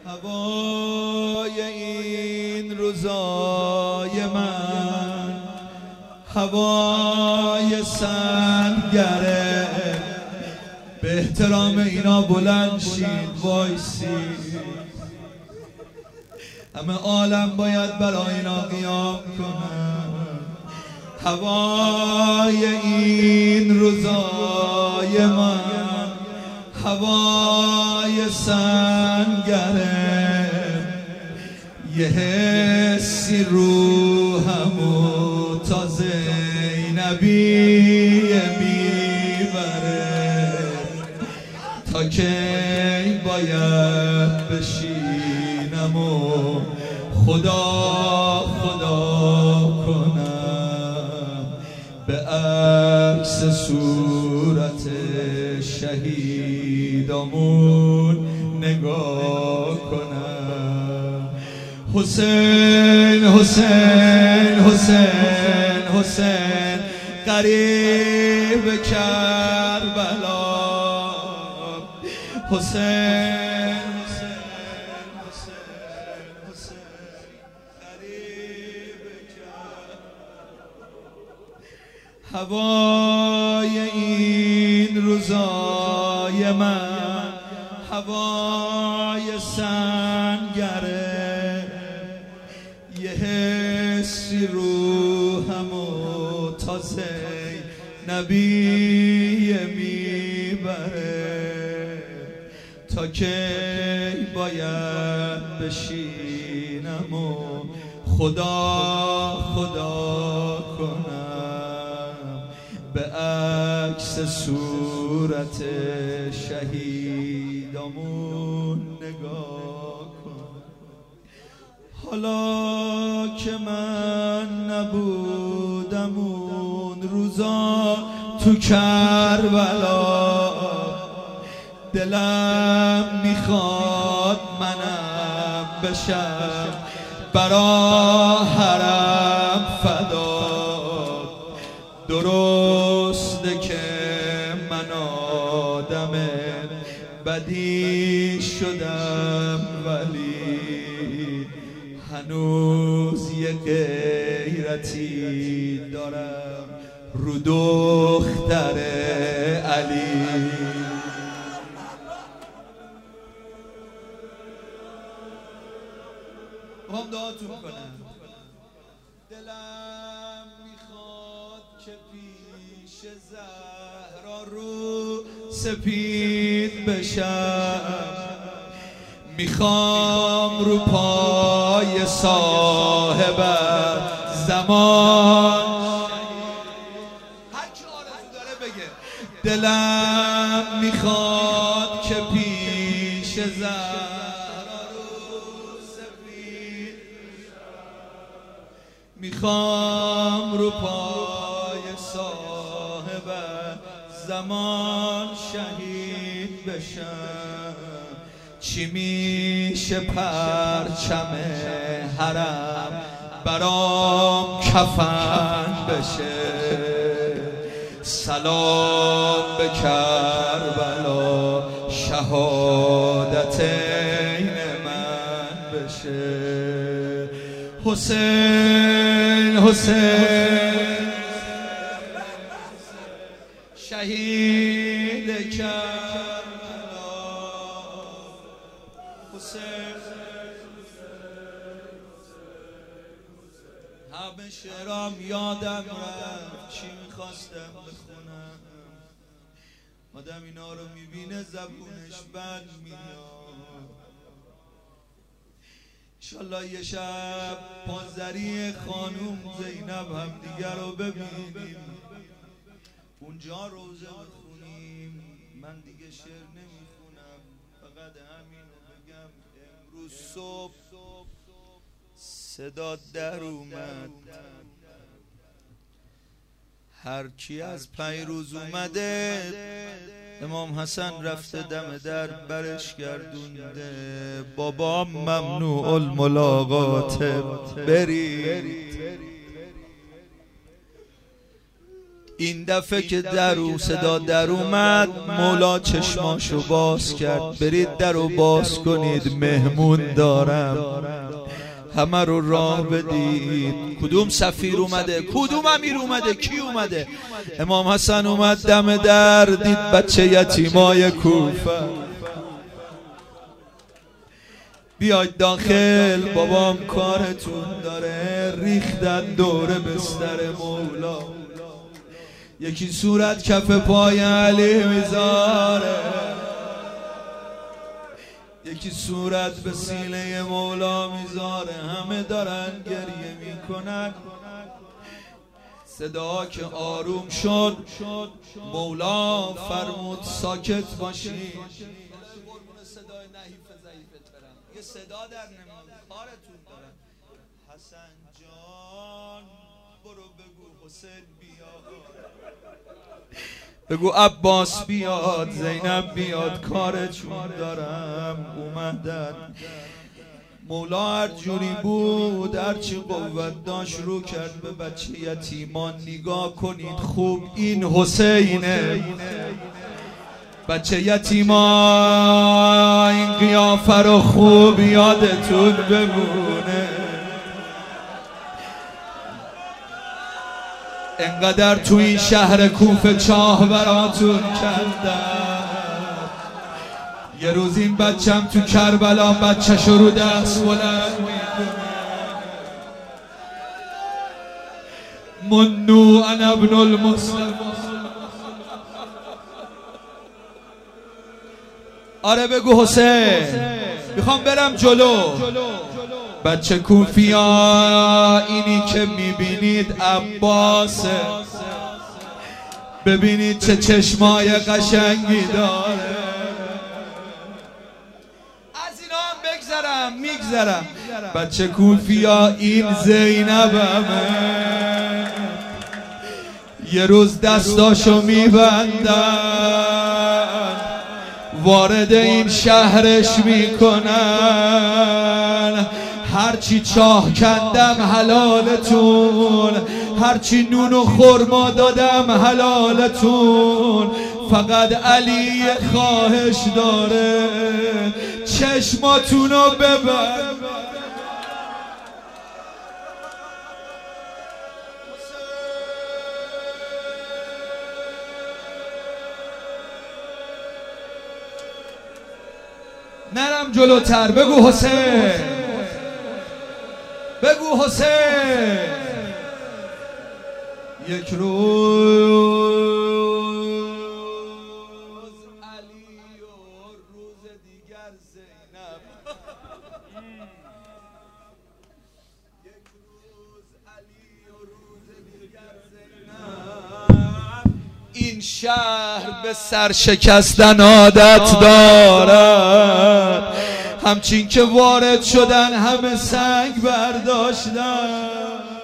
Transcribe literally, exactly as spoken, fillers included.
هوای این روزای من هوای سنگره، به احترام اینا بلند شید وایسید، همه عالم باید برای اینا قیام کنن. هوای این روزای من هوای سنگره، یه حسی روحمو تا زینبیه میبره، تا کی باید بشینم و خدا خدا کنم، به عکس صورت شهیدامون نگاه کنم. حسین حسین حسین حسین غریب کربلا، حسین حسین حسین حسین غریب کربلا. هوای این روزای من هوای سنگره، یه حسی روحمو تا زینبیه میبره، تا کی باید بشینم و خدا خدا کنم، به عکس صورت شهیدامون نگاه کن. حالا که من نبودم اون روزا تو کربلا، دلم میخواد منم بشم برا حرم فدا. درسته که من آدم بدی شدم، ولی هنوز یه غیرتی دارم رو دختر علی. هم دعاتون کنم. دلم میخواد که پیش زهرا رو سپید بشم، میخوام رو پای صاحب زمان، هر کی آرزو داره بگه. دلم میخواد که پیش زهرا رو سپید بشم، میخوام رو پای صاحب زمان شهید بشم. چی میشه پرچم حرم برام کفن بشه، سلام به کربلا شهادت این من بشه. حسین حسین شهید کربلا، حسین همه شعرام یادم رفت چی میخواستم بخونم، آدم اینا رو میبینه زبونش بند میاد. انشالله یه شب پانزری خانوم زینب هم دیگر رو ببینیم، اونجا روزه بخونیم. من دیگه شعر نمیخونم، فقط همین رو بگم. امروز صبح صدا در اومد، هر کی از پیروز اومده امام حسن رفته دم در برش گردونده. بابا ممنوع الملاقات برید، این دفعه که درو صدا در اومد مولا چشماشو باز کرد. برید درو باز کنید مهمون دارم، همه رو راه بدید. کدوم سفیر اومده؟ کدوم امیر اومده؟ کی اومده؟ امام حسن اومد دم در، دید بچه یتیمای کوفه. بیاید داخل بابام کارتون داره. ریختن دور بستر مولا، یکی صورت کف پای علی میذاره، یکی صورت به سینه مولا میذاره. همه دارن گریه میکنن. صدا که آروم شد مولا فرمود ساکت باشید. صدای نحیف ضعیفت برم، یه صدا در نمیاد، کارتون دارم. حسن جان برو بگو حسین بیاد، بگو عباس بیاد، زینب بیاد، کارتون دارم. اومدن. مولا هر جوری بود، هرچی قوت داشت رو کرد به بچه یتیمان. نگاه کنید خوب، این حسینه. بچه یتیما این قیافه رو خوب یادتون بمونه. انقدر تو این شهر کوفه چاه براتون کردم. یه روز این بچم تو کربلا بچه‌شو رو دست بلند میکنه. منو انا ابن المسلم. آره بگو حسین، میخوام برم جلو. بچه کوفیا اینی که میبینید عباسه. ببینید چه چشمای قشنگی داره. از اینا هم بگذرم میگذرم. بچه کوفیا این زینبمه. یه روز دستاشو میبندن، وارد این شهرش میکنن. هرچی چاه کندم حلالتون، هرچی نون و خرما دادم حلالتون. فقط علی خواهش داره، چشماتونو ببند. نرم جلوتر. بگو حسین، بگو حسین. یک روز علی و روز دیگر زینب. یک روز علی و روز دیگر زینب. این شهر به سرشکستن عادت دارد. همچین که وارد شدن همه سنگ برداشتن.